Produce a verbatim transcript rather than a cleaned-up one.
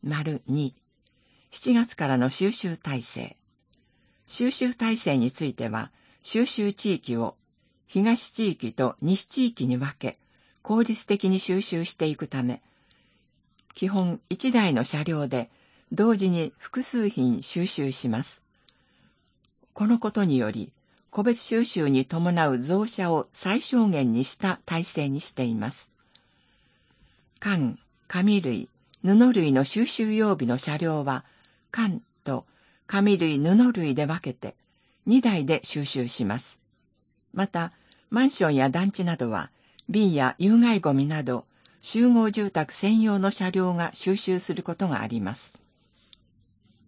に、しちがつからの収集体制。収集体制については、収集地域を東地域と西地域に分け、効率的に収集していくため、基本いちだいの車両で同時に複数品収集します。このことにより、個別収集に伴う増車を最小限にした体制にしています。缶、紙類、布類の収集用備の車両は、缶と紙類、布類で分けてにだいで収集します。また、マンションや団地などは、瓶や有害ゴミなど、集合住宅専用の車両が収集することがあります。